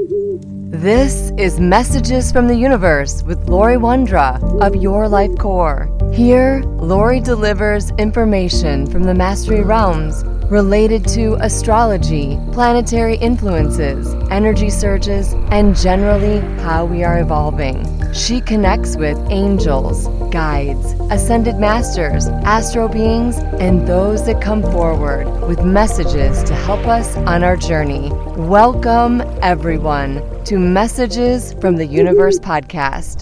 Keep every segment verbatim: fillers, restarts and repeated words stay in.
This is Messages from the Universe with Lori Wondra of Your Life Core. Here, Lori delivers information from the Mastery Realms related to astrology, planetary influences, energy surges, and generally how we are evolving. She connects with angels, guides, ascended masters, astro beings, and those that come forward with messages to help us on our journey. Welcome, everyone, to Messages from the Universe podcast.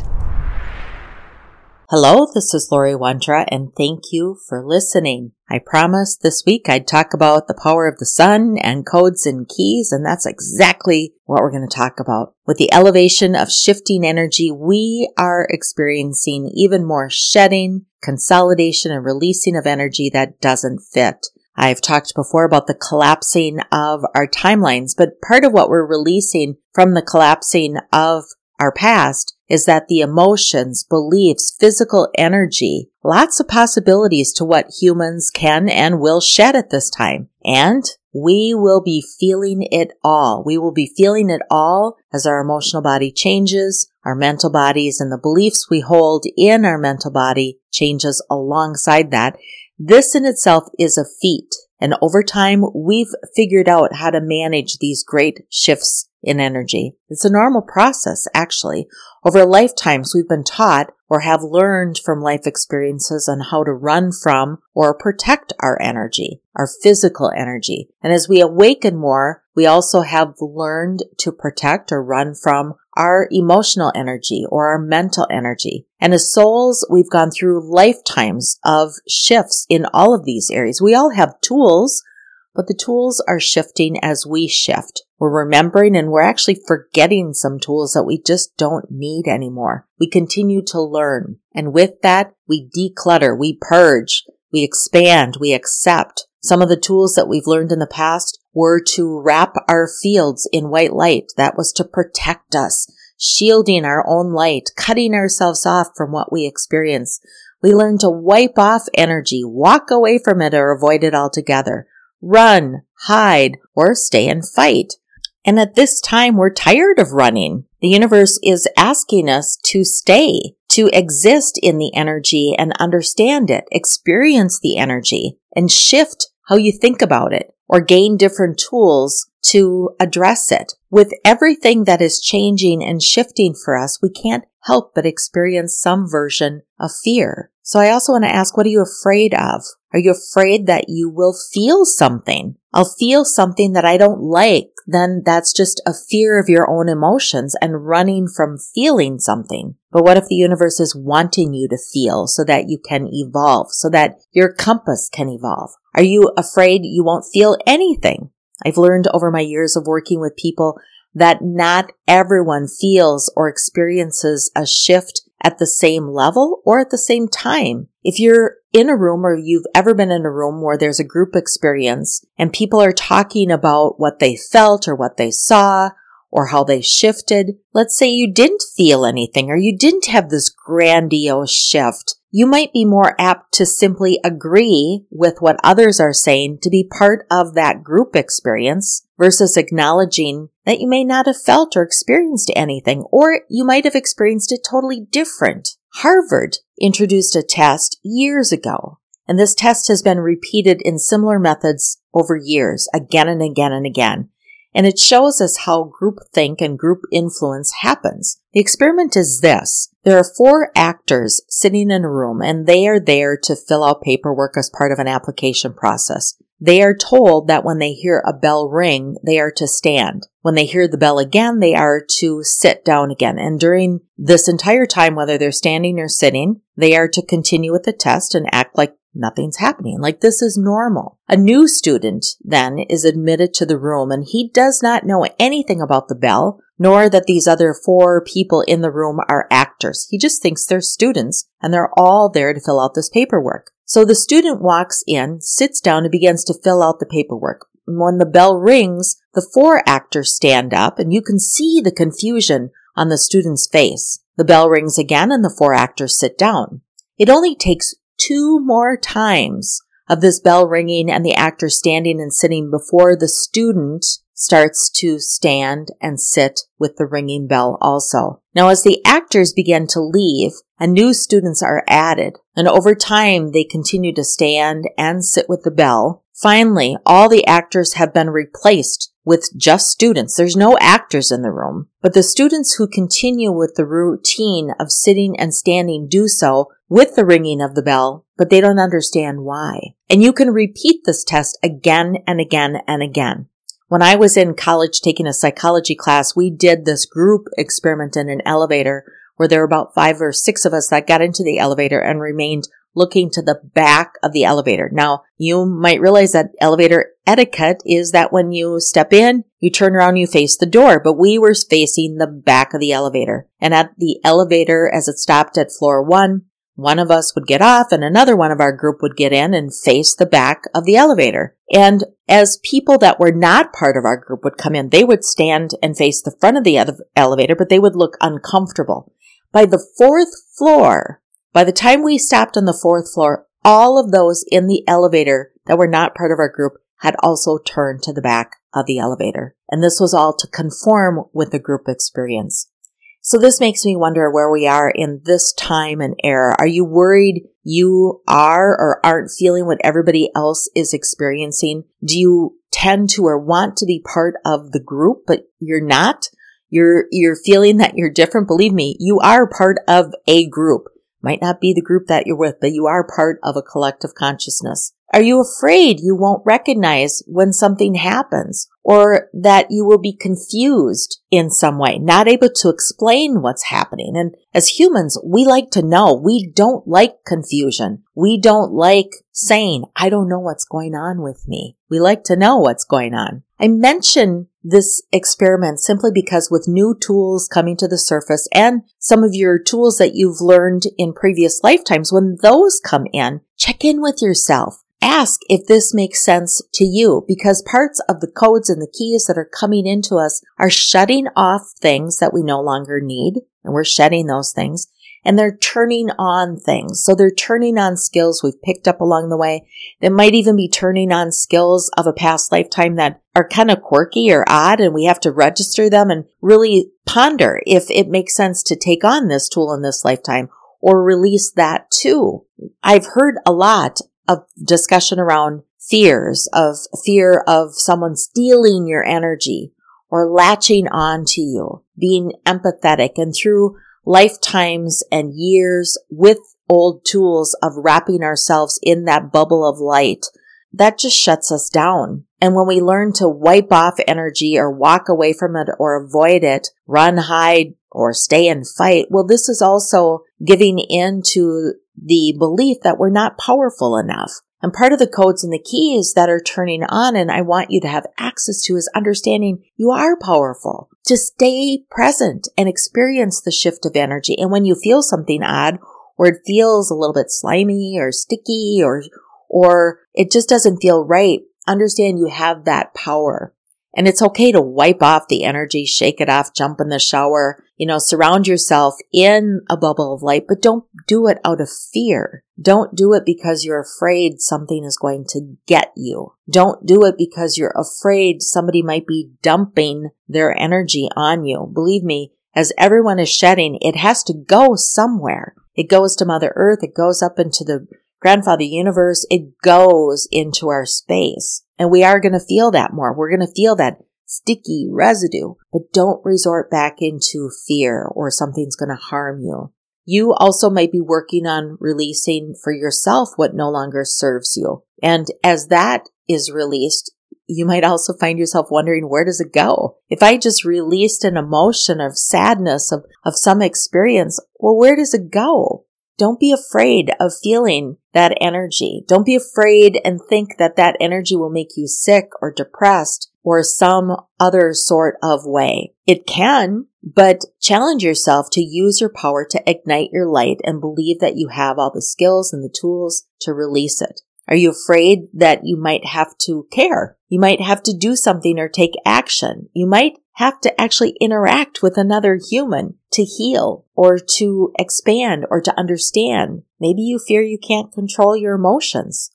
Hello, this is Lori Wondra, and thank you for listening. I promised this week I'd talk about the power of the sun and codes and keys, and that's exactly what we're going to talk about. With the elevation of shifting energy, we are experiencing even more shedding, consolidation, and releasing of energy that doesn't fit. I've talked before about the collapsing of our timelines, but part of what we're releasing from the collapsing of our past is that the emotions, beliefs, physical energy, lots of possibilities to what humans can and will shed at this time. And we will be feeling it all. We will be feeling it all as our emotional body changes, our mental bodies and the beliefs we hold in our mental body changes alongside that. This in itself is a feat. And over time, we've figured out how to manage these great shifts in energy. It's a normal process, actually. Over lifetimes, we've been taught or have learned from life experiences on how to run from or protect our energy, our physical energy. And as we awaken more, we also have learned to protect or run from our emotional energy or our mental energy. And as souls, we've gone through lifetimes of shifts in all of these areas. We all have tools, but the tools are shifting as we shift. We're remembering and we're actually forgetting some tools that we just don't need anymore. We continue to learn. And with that, we declutter, we purge, we expand, we accept. Some of the tools that we've learned in the past were to wrap our fields in white light. That was to protect us, shielding our own light, cutting ourselves off from what we experience. We learned to wipe off energy, walk away from it or avoid it altogether, run, hide, or stay and fight. And at this time, we're tired of running. The universe is asking us to stay, to exist in the energy and understand it, experience the energy, and shift how you think about it, or gain different tools to address it. With everything that is changing and shifting for us, we can't help but experience some version of fear. So I also want to ask, what are you afraid of? Are you afraid that you will feel something? I'll feel something that I don't like. Then that's just a fear of your own emotions and running from feeling something. But what if the universe is wanting you to feel so that you can evolve, so that your compass can evolve? Are you afraid you won't feel anything? I've learned over my years of working with people that not everyone feels or experiences a shift at the same level or at the same time. If you're in a room or you've ever been in a room where there's a group experience and people are talking about what they felt or what they saw or how they shifted, let's say you didn't feel anything or you didn't have this grandiose shift, you might be more apt to simply agree with what others are saying to be part of that group experience versus acknowledging that you may not have felt or experienced anything, or you might have experienced it totally different. Harvard introduced a test years ago, and this test has been repeated in similar methods over years, again and again and again. And it shows us how groupthink and group influence happens. The experiment is this. There are four actors sitting in a room, and they are there to fill out paperwork as part of an application process. They are told that when they hear a bell ring, they are to stand. When they hear the bell again, they are to sit down again. And during this entire time, whether they're standing or sitting, they are to continue with the test and act like nothing's happening, like this is normal. A new student then is admitted to the room, and he does not know anything about the bell, nor that these other four people in the room are actors. He just thinks they're students, and they're all there to fill out this paperwork. So the student walks in, sits down, and begins to fill out the paperwork. When the bell rings, the four actors stand up, and you can see the confusion on the student's face. The bell rings again, and the four actors sit down. It only takes two more times of this bell ringing and the actor standing and sitting before the student starts to stand and sit with the ringing bell also. Now, as the actors begin to leave and new students are added, and over time they continue to stand and sit with the bell, finally, all the actors have been replaced with just students. There's no actors in the room, but the students who continue with the routine of sitting and standing do so with the ringing of the bell, but they don't understand why. And you can repeat this test again and again and again. When I was in college taking a psychology class, we did this group experiment in an elevator where there were about five or six of us that got into the elevator and remained looking to the back of the elevator. Now, you might realize that elevator etiquette is that when you step in, you turn around, you face the door, but we were facing the back of the elevator. And at the elevator, as it stopped at floor one, one of us would get off and another one of our group would get in and face the back of the elevator. And as people that were not part of our group would come in, they would stand and face the front of the elevator, but they would look uncomfortable. By the fourth floor, by the time we stopped on the fourth floor, all of those in the elevator that were not part of our group had also turned to the back of the elevator. And this was all to conform with the group experience. So this makes me wonder where we are in this time and era. Are you worried you are or aren't feeling what everybody else is experiencing? Do you tend to or want to be part of the group, but you're not? You're, you're feeling that you're different. Believe me, you are part of a group. Might not be the group that you're with, but you are part of a collective consciousness. Are you afraid you won't recognize when something happens, or that you will be confused in some way, not able to explain what's happening? And as humans, we like to know. We don't like confusion. We don't like saying, I don't know what's going on with me. We like to know what's going on. I mention this experiment simply because with new tools coming to the surface and some of your tools that you've learned in previous lifetimes, when those come in, check in with yourself. Ask if this makes sense to you, because parts of the codes and the keys that are coming into us are shutting off things that we no longer need, and we're shedding those things, and they're turning on things. So they're turning on skills we've picked up along the way. They might even be turning on skills of a past lifetime that are kind of quirky or odd, and we have to register them and really ponder if it makes sense to take on this tool in this lifetime or release that too. I've heard a lot of discussion around fears, of fear of someone stealing your energy or latching on to you, being empathetic, and through lifetimes and years with old tools of wrapping ourselves in that bubble of light, that just shuts us down. And when we learn to wipe off energy or walk away from it or avoid it, run, hide, or stay and fight, well, this is also giving in to the belief that we're not powerful enough. And part of the codes and the keys that are turning on and I want you to have access to is understanding you are powerful. To stay present and experience the shift of energy. And when you feel something odd, or it feels a little bit slimy or sticky, or or it just doesn't feel right, understand you have that power. And it's okay to wipe off the energy, shake it off, jump in the shower, you know, surround yourself in a bubble of light, but don't do it out of fear. Don't do it because you're afraid something is going to get you. Don't do it because you're afraid somebody might be dumping their energy on you. Believe me, as everyone is shedding, it has to go somewhere. It goes to Mother Earth. It goes up into the Grandfather Universe. It goes into our space. And we are going to feel that more. We're going to feel that sticky residue, but don't resort back into fear or something's going to harm you. You also might be working on releasing for yourself what no longer serves you. And as that is released, you might also find yourself wondering, where does it go? If I just released an emotion of sadness, of, of some experience, well, where does it go? Don't be afraid of feeling that energy. Don't be afraid and think that that energy will make you sick or depressed or some other sort of way. It can, but challenge yourself to use your power to ignite your light and believe that you have all the skills and the tools to release it. Are you afraid that you might have to care? You might have to do something or take action. You might have to actually interact with another human to heal or to expand or to understand. Maybe you fear you can't control your emotions,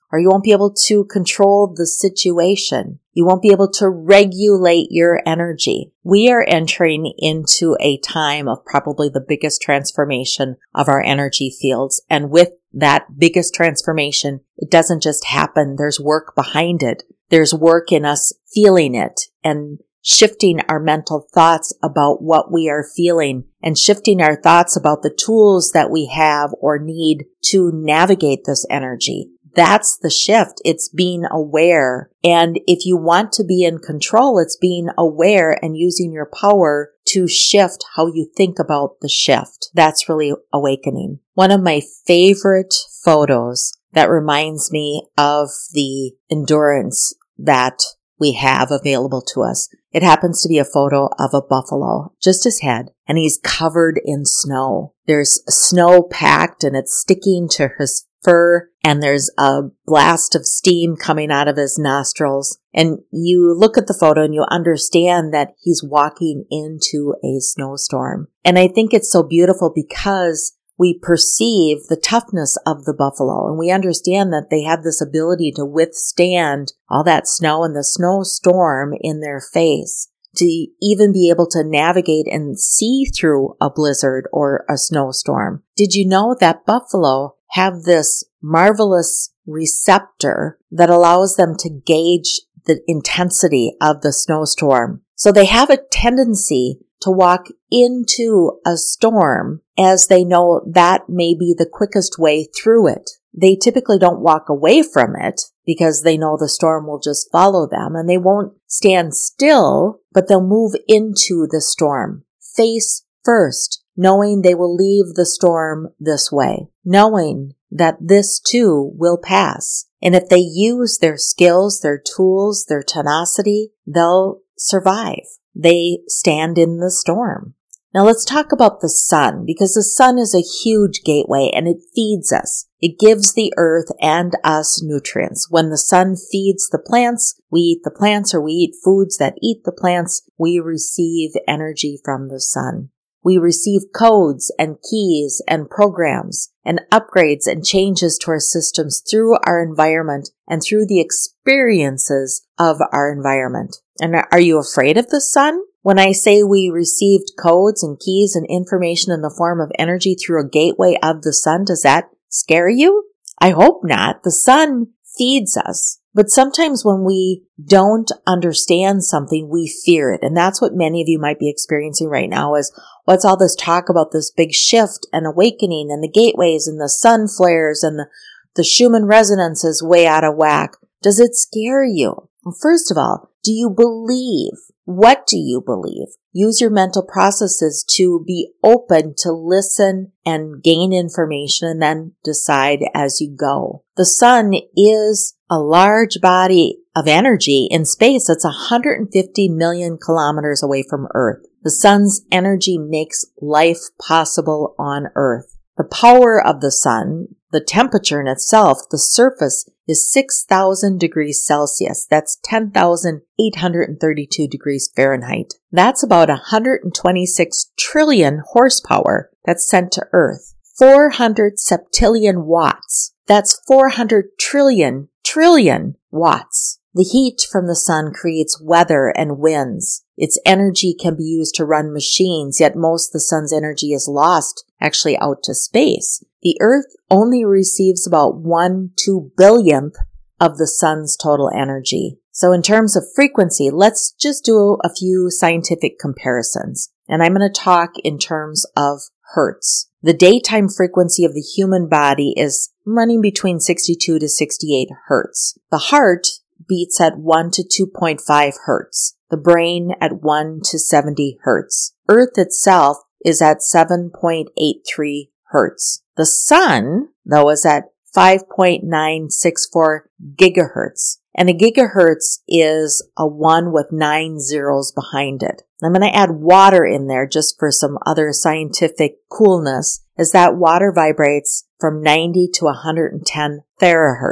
or you won't be able to control the situation. You won't be able to regulate your energy. We are entering into a time of probably the biggest transformation of our energy fields. And with that biggest transformation, it doesn't just happen. There's work behind it. There's work in us feeling it and shifting our mental thoughts about what we are feeling and shifting our thoughts about the tools that we have or need to navigate this energy. That's the shift. It's being aware. And if you want to be in control, it's being aware and using your power to shift how you think about the shift. That's really awakening. One of my favorite photos that reminds me of the endurance that we have available to us. It happens to be a photo of a buffalo, just his head, and he's covered in snow. There's snow packed and it's sticking to his fur, and there's a blast of steam coming out of his nostrils. And you look at the photo and you understand that he's walking into a snowstorm. And I think it's so beautiful because we perceive the toughness of the buffalo, and we understand that they have this ability to withstand all that snow and the snowstorm in their face, to even be able to navigate and see through a blizzard or a snowstorm. Did you know that buffalo have this marvelous receptor that allows them to gauge the intensity of the snowstorm? So they have a tendency to walk into a storm as they know that may be the quickest way through it. They typically don't walk away from it because they know the storm will just follow them, and they won't stand still, but they'll move into the storm face first, knowing they will leave the storm this way, knowing that this too will pass. And if they use their skills, their tools, their tenacity, they'll survive. They stand in the storm. Now let's talk about the sun, because the sun is a huge gateway and it feeds us. It gives the earth and us nutrients. When the sun feeds the plants, we eat the plants, or we eat foods that eat the plants. We receive energy from the sun. We receive codes and keys and programs and upgrades and changes to our systems through our environment and through the experiences of our environment. And are you afraid of the sun? When I say we received codes and keys and information in the form of energy through a gateway of the sun, does that scare you? I hope not. The sun feeds us. But sometimes when we don't understand something, we fear it. And that's what many of you might be experiencing right now is, what's all this talk about this big shift and awakening and the gateways and the sun flares and the, the Schumann resonance is way out of whack. Does it scare you? Well, first of all, do you believe? What do you believe? Use your mental processes to be open to listen and gain information and then decide as you go. The sun is a large body of energy in space that's one hundred fifty million kilometers away from Earth. The sun's energy makes life possible on Earth. The power of the sun, the temperature in itself, the surface is six thousand degrees Celsius. That's ten thousand eight hundred thirty-two degrees Fahrenheit. That's about one hundred twenty-six trillion horsepower that's sent to Earth. four hundred septillion watts. That's four hundred trillion trillion watts. The heat from the sun creates weather and winds. Its energy can be used to run machines, yet most of the sun's energy is lost actually out to space. The Earth only receives about one two billionth of the sun's total energy. So in terms of frequency, let's just do a few scientific comparisons. And I'm going to talk in terms of hertz. The daytime frequency of the human body is running between sixty-two to sixty-eight hertz. The heart beats at one to two point five hertz. The brain at one to seventy hertz. Earth itself is at seven point eight three hertz. The sun, though, is at five point nine six four gigahertz. And a gigahertz is a one with nine zeros behind it. I'm going to add water in there just for some other scientific coolness, as that water vibrates from ninety to one hundred ten terahertz.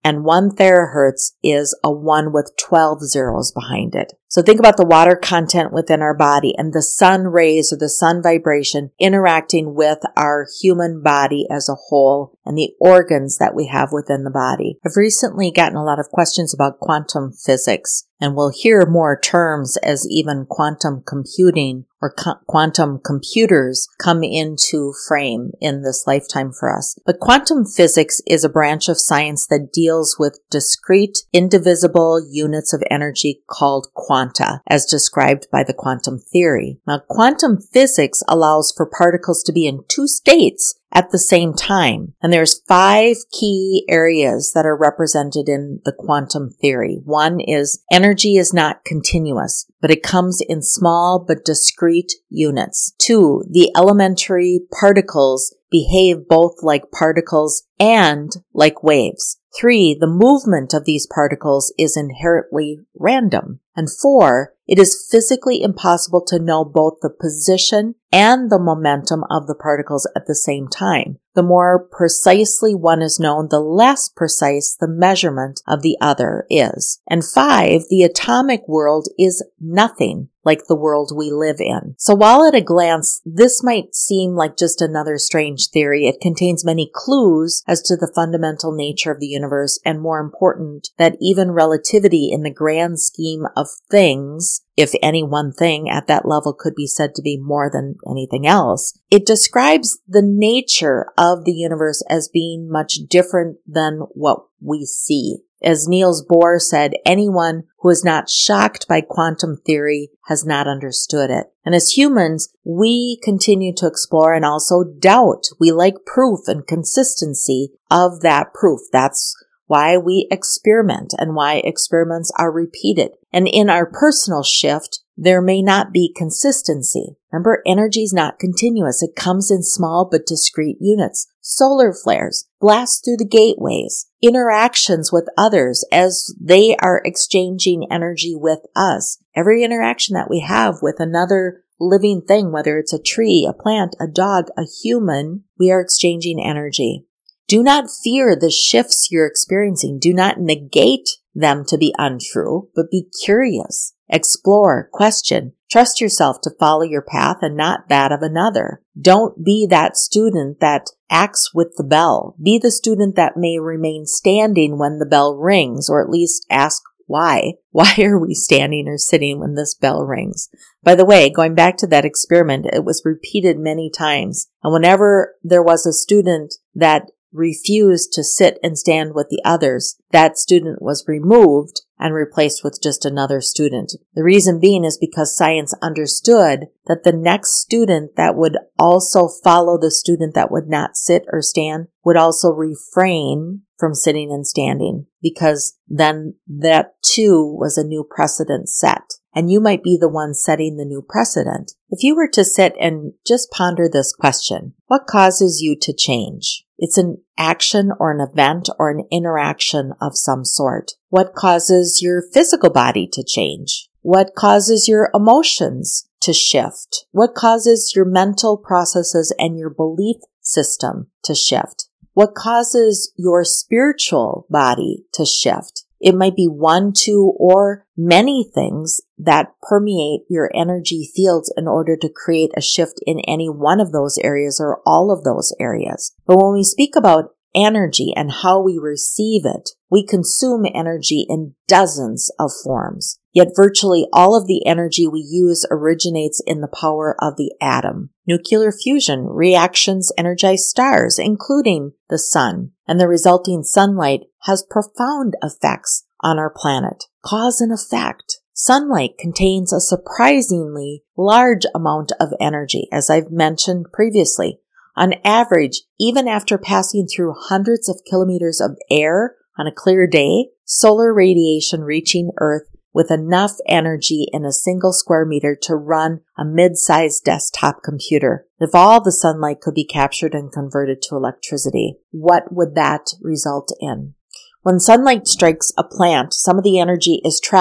and one terahertz is a one with twelve zeros behind it. So think about the water content within our body and the sun rays or the sun vibration interacting with our human body as a whole and the organs that we have within the body. I've recently gotten a lot of questions about quantum physics, and we'll hear more terms as even quantum computing or co- quantum computers come into frame in this lifetime for us. But quantum physics is a branch of science that deals with discrete, indivisible units of energy called quanta, as described by the quantum theory. Now, quantum physics allows for particles to be in two states at the same time. And there's five key areas that are represented in the quantum theory. One is energy is not continuous, but it comes in small but discrete units. Two, the elementary particles behave both like particles and like waves. Three, the movement of these particles is inherently random. And four, it is physically impossible to know both the position and the momentum of the particles at the same time. The more precisely one is known, the less precise the measurement of the other is. And five, the atomic world is nothing like the world we live in. So while at a glance, this might seem like just another strange theory, it contains many clues as to the fundamental nature of the universe, and more important, that even relativity in the grand scheme of things, if any one thing at that level could be said to be more than anything else, it describes the nature of the universe as being much different than what we see. As Niels Bohr said, anyone who is not shocked by quantum theory has not understood it. And as humans, we continue to explore and also doubt. We like proof and consistency of that proof. That's why we experiment and why experiments are repeated. And in our personal shift, there may not be consistency. Remember, energy is not continuous. It comes in small but discrete units. Solar flares, blasts through the gateways, interactions with others as they are exchanging energy with us. Every interaction that we have with another living thing, whether it's a tree, a plant, a dog, a human, we are exchanging energy. Do not fear the shifts you're experiencing. Do not negate them to be untrue, but be curious. Explore, question, trust yourself to follow your path and not that of another. Don't be that student that acts with the bell. Be the student that may remain standing when the bell rings, or at least ask why. Why are we standing or sitting when this bell rings? By the way, going back to that experiment, it was repeated many times. And whenever there was a student that refused to sit and stand with the others, that student was removed and replaced with just another student. The reason being is because science understood that the next student that would also follow the student that would not sit or stand would also refrain from sitting and standing, because then that too was a new precedent set. And you might be the one setting the new precedent. If you were to sit and just ponder this question, what causes you to change? It's an action or an event or an interaction of some sort. What causes your physical body to change? What causes your emotions to shift? What causes your mental processes and your belief system to shift? What causes your spiritual body to shift? It might be one, two, or many things that permeate your energy fields in order to create a shift in any one of those areas or all of those areas. But when we speak about energy and how we receive it, we consume energy in dozens of forms. Yet virtually all of the energy we use originates in the power of the atom. Nuclear fusion reactions energize stars, including the sun, and the resulting sunlight has profound effects on our planet. Cause and effect. Sunlight contains a surprisingly large amount of energy, as I've mentioned previously. On average, even after passing through hundreds of kilometers of air on a clear day, solar radiation reaching Earth with enough energy in a single square meter to run a mid-sized desktop computer. If all the sunlight could be captured and converted to electricity, what would that result in? When sunlight strikes a plant, some of the energy is trapped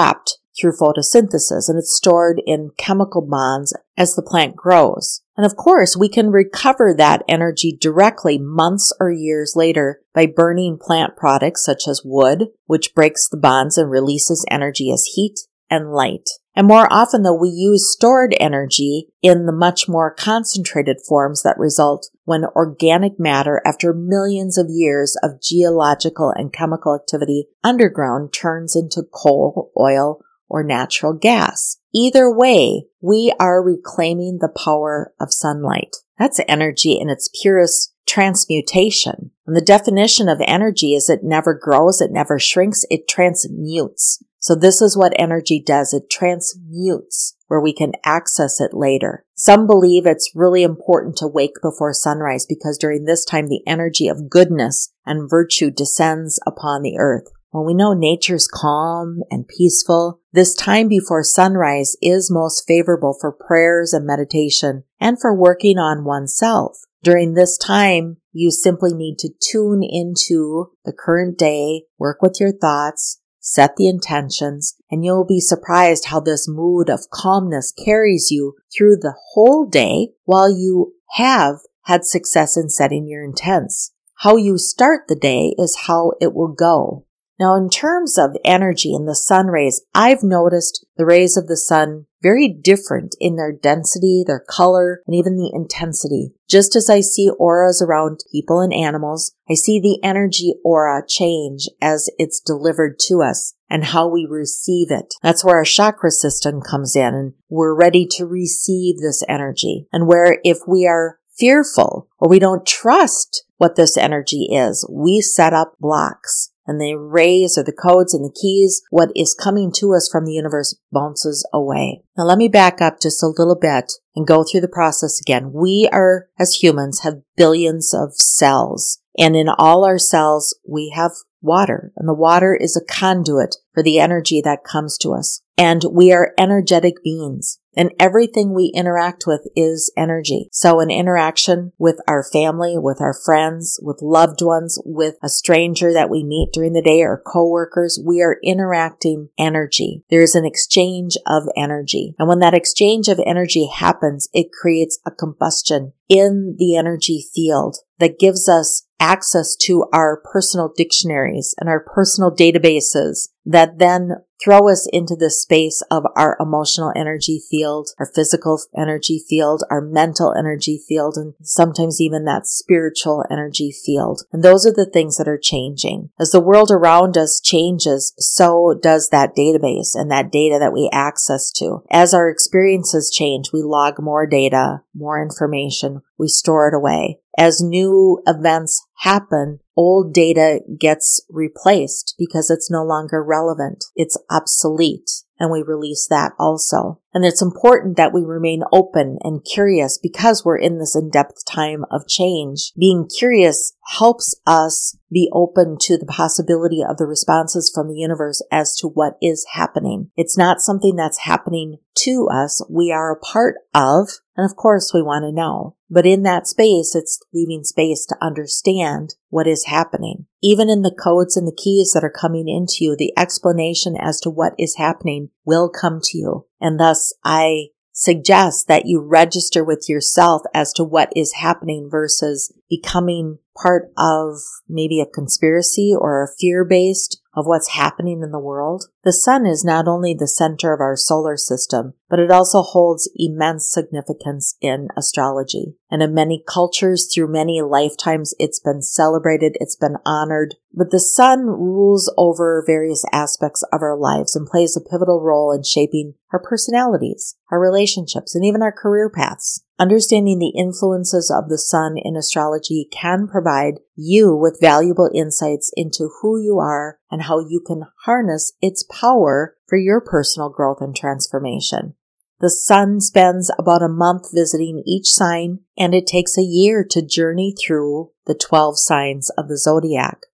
through photosynthesis, and it's stored in chemical bonds as the plant grows. And of course, we can recover that energy directly months or years later by burning plant products such as wood, which breaks the bonds and releases energy as heat and light. And more often, though, we use stored energy in the much more concentrated forms that result when organic matter, after millions of years of geological and chemical activity underground, turns into coal, oil, or natural gas. Either way, we are reclaiming the power of sunlight. That's energy in its purest transmutation. And the definition of energy is it never grows, it never shrinks, it transmutes. So this is what energy does. It transmutes where we can access it later. Some believe it's really important to wake before sunrise because during this time the energy of goodness and virtue descends upon the earth. When we know nature's calm and peaceful, this time before sunrise is most favorable for prayers and meditation and for working on oneself. During this time, you simply need to tune into the current day, work with your thoughts, set the intentions, and you'll be surprised how this mood of calmness carries you through the whole day while you have had success in setting your intents. How you start the day is how it will go. Now, in terms of energy and the sun rays, I've noticed the rays of the sun very different in their density, their color, and even the intensity. Just as I see auras around people and animals, I see the energy aura change as it's delivered to us and how we receive it. That's where our chakra system comes in, and we're ready to receive this energy. And where if we are fearful or we don't trust what this energy is, we set up blocks. And the rays or the codes and the keys, what is coming to us from the universe bounces away. Now let me back up just a little bit and go through the process again. We are, as humans, have billions of cells. And in all our cells, we have water. And the water is a conduit for the energy that comes to us. And we are energetic beings. And everything we interact with is energy. So an interaction with our family, with our friends, with loved ones, with a stranger that we meet during the day or coworkers, we are interacting energy. There's an exchange of energy. And when that exchange of energy happens, it creates a combustion in the energy field that gives us access to our personal dictionaries and our personal databases that then throw us into the space of our emotional energy field, our physical energy field, our mental energy field, and sometimes even that spiritual energy field. And those are the things that are changing. As the world around us changes, so does that database and that data that we access to. As our experiences change, we log more data, more information, we store it away. As new events happen, old data gets replaced because it's no longer relevant. It's obsolete, and we release that also. And it's important that we remain open and curious because we're in this in-depth time of change. Being curious helps us be open to the possibility of the responses from the universe as to what is happening. It's not something that's happening to us. We are a part of, and of course we want to know. But in that space, it's leaving space to understand what is happening. Even in the codes and the keys that are coming into you, the explanation as to what is happening will come to you. And thus, I suggest that you register with yourself as to what is happening versus becoming part of maybe a conspiracy or a fear-based of what's happening in the world. The sun is not only the center of our solar system, but it also holds immense significance in astrology. And in many cultures, through many lifetimes, it's been celebrated, it's been honored. But the sun rules over various aspects of our lives and plays a pivotal role in shaping our personalities, our relationships, and even our career paths. Understanding the influences of the sun in astrology can provide you with valuable insights into who you are and how you can harness its power for your personal growth and transformation. The sun spends about a month visiting each sign, and it takes a year to journey through the twelve signs of the zodiac.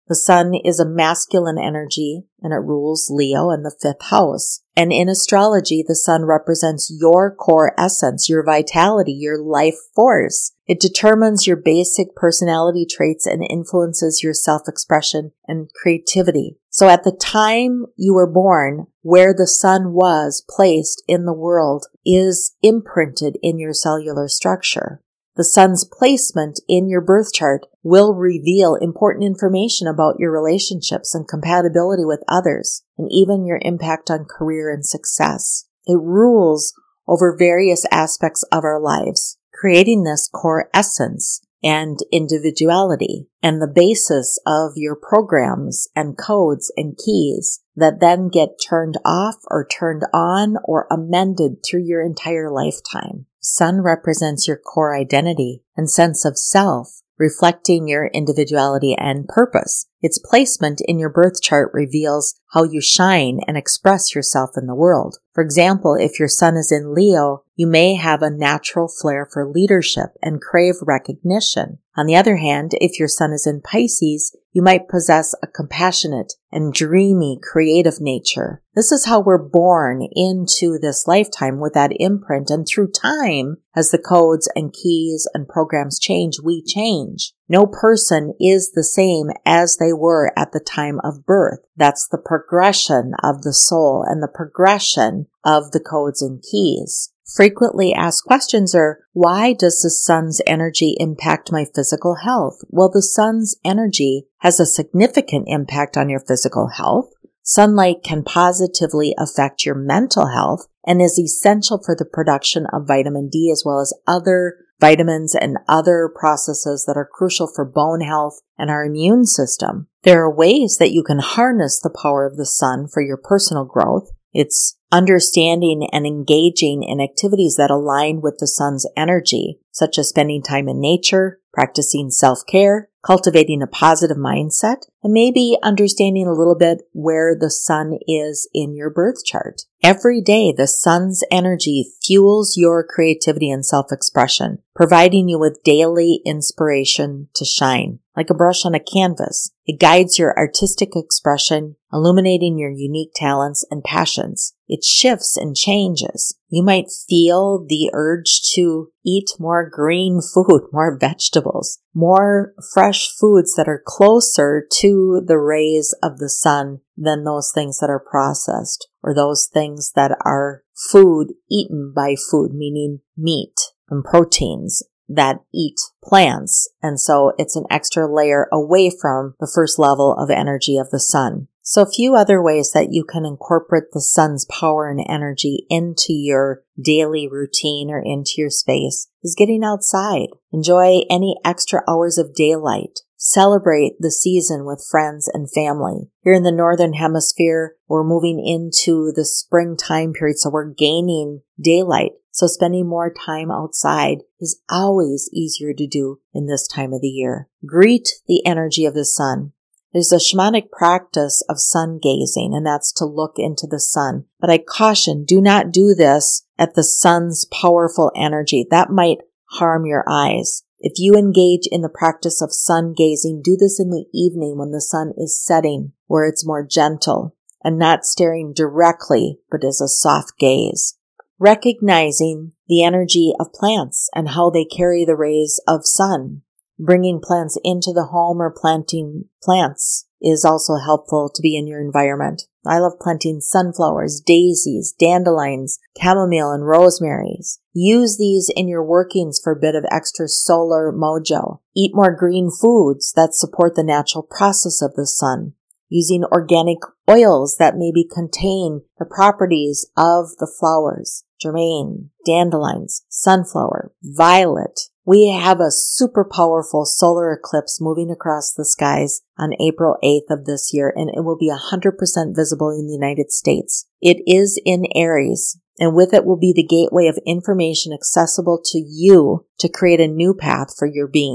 The sun is a masculine energy and it rules Leo in the fifth house. And in astrology, the sun represents your core essence, your vitality, your life force. It determines your basic personality traits and influences your self-expression and creativity. So at the time you were born, where the sun was placed in the world is imprinted in your cellular structure. The sun's placement in your birth chart will reveal important information about your relationships and compatibility with others, and even your impact on career and success. It rules over various aspects of our lives, creating this core essence and individuality, and the basis of your programs and codes and keys that then get turned off or turned on or amended through your entire lifetime. Sun represents your core identity and sense of self, reflecting your individuality and purpose. Its placement in your birth chart reveals how you shine and express yourself in the world. For example, if your sun is in Leo, you may have a natural flair for leadership and crave recognition. On the other hand, if your sun is in Pisces, you might possess a compassionate and dreamy, creative nature. This is how we're born into this lifetime, with that imprint, and through time, as the codes and keys and programs change, we change. No person is the same as they were at the time of birth. That's the progression of the soul and the progression of the codes and keys. Frequently asked questions are, why does the sun's energy impact my physical health? Well, the sun's energy has a significant impact on your physical health. Sunlight can positively affect your mental health and is essential for the production of vitamin D, as well as other vitamins and other processes that are crucial for bone health and our immune system. There are ways that you can harness the power of the sun for your personal growth. It's understanding and engaging in activities that align with the sun's energy, such as spending time in nature, practicing self-care, cultivating a positive mindset, and maybe understanding a little bit where the sun is in your birth chart. Every day, the sun's energy fuels your creativity and self-expression, providing you with daily inspiration to shine. Like a brush on a canvas, it guides your artistic expression, illuminating your unique talents and passions. It shifts and changes. You might feel the urge to eat more green food, more vegetables, more fresh foods that are closer to the rays of the sun than those things that are processed, or those things that are food eaten by food, meaning meat and proteins that eat plants. And so it's an extra layer away from the first level of energy of the sun. So a few other ways that you can incorporate the sun's power and energy into your daily routine or into your space is getting outside. Enjoy any extra hours of daylight. Celebrate the season with friends and family. Here in the Northern Hemisphere, we're moving into the springtime period, so we're gaining daylight. So spending more time outside is always easier to do in this time of the year. Greet the energy of the sun. There's a shamanic practice of sun gazing, and that's to look into the sun. But I caution, do not do this at the sun's powerful energy. That might harm your eyes. If you engage in the practice of sun gazing, do this in the evening when the sun is setting, where it's more gentle and not staring directly, but as a soft gaze. Recognizing the energy of plants and how they carry the rays of sun. Bringing plants into the home or planting plants is also helpful to be in your environment. I love planting sunflowers, daisies, dandelions, chamomile, and rosemaries. Use these in your workings for a bit of extra solar mojo. Eat more green foods that support the natural process of the sun. Using organic oils that maybe contain the properties of the flowers. Germain, dandelions, sunflower, violet. We have a super powerful solar eclipse moving across the skies on April eighth of this year, and it will be one hundred percent visible in the United States. It is in Aries, and with it will be the gateway of information accessible to you to create a new path for your being.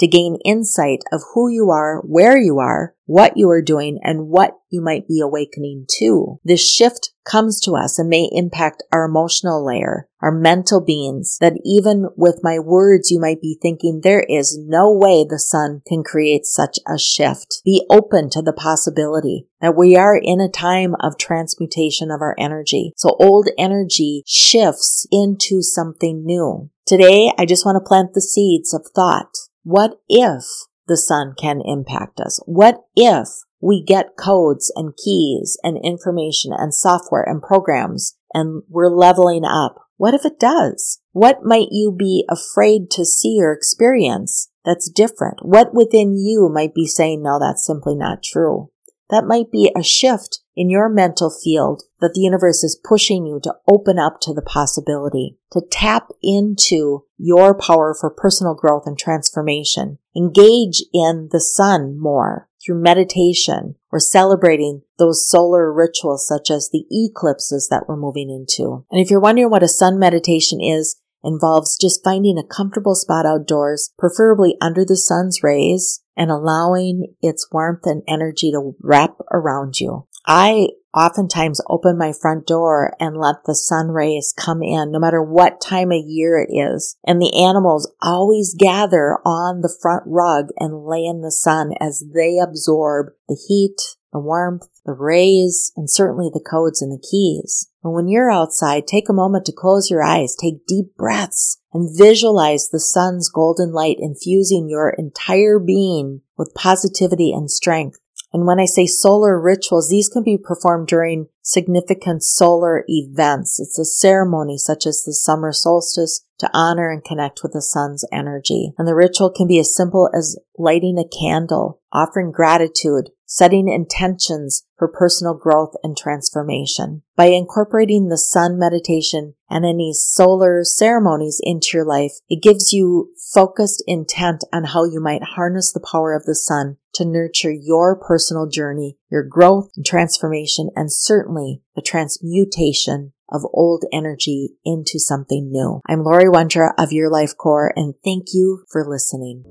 to gain insight of who you are, where you are, what you are doing, and what you might be awakening to. This shift comes to us and may impact our emotional layer, our mental beings, that even with my words you might be thinking there is no way the sun can create such a shift. Be open to the possibility that we are in a time of transmutation of our energy. So old energy shifts into something new. Today, I just want to plant the seeds of thought. What if the sun can impact us? What if we get codes and keys and information and software and programs and we're leveling up? What if it does? What might you be afraid to see or experience that's different? What within you might be saying, no, that's simply not true? That might be a shift in your mental field that the universe is pushing you to open up to the possibility, to tap into your power for personal growth and transformation. Engage in the sun more through meditation or celebrating those solar rituals such as the eclipses that we're moving into. And if you're wondering what a sun meditation is, involves just finding a comfortable spot outdoors, preferably under the sun's rays, and allowing its warmth and energy to wrap around you. I oftentimes open my front door and let the sun rays come in, no matter what time of year it is. And the animals always gather on the front rug and lay in the sun as they absorb the heat, the warmth, the rays, and certainly the codes and the keys. And when you're outside, take a moment to close your eyes, take deep breaths, and visualize the sun's golden light infusing your entire being with positivity and strength. And when I say solar rituals, these can be performed during significant solar events. It's a ceremony such as the summer solstice to honor and connect with the sun's energy. And the ritual can be as simple as lighting a candle, offering gratitude, setting intentions for personal growth and transformation. By incorporating the sun meditation and any solar ceremonies into your life, it gives you focused intent on how you might harness the power of the sun to nurture your personal journey, your growth and transformation, and certainly the transmutation of old energy into something new. I'm Lori Wondra of Your Life Core, and thank you for listening.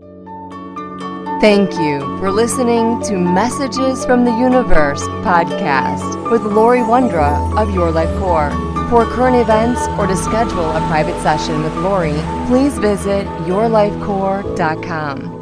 Thank you for listening to Messages from the Universe podcast with Lori Wondra of Your Life Core. For current events or to schedule a private session with Lori, please visit your life core dot com.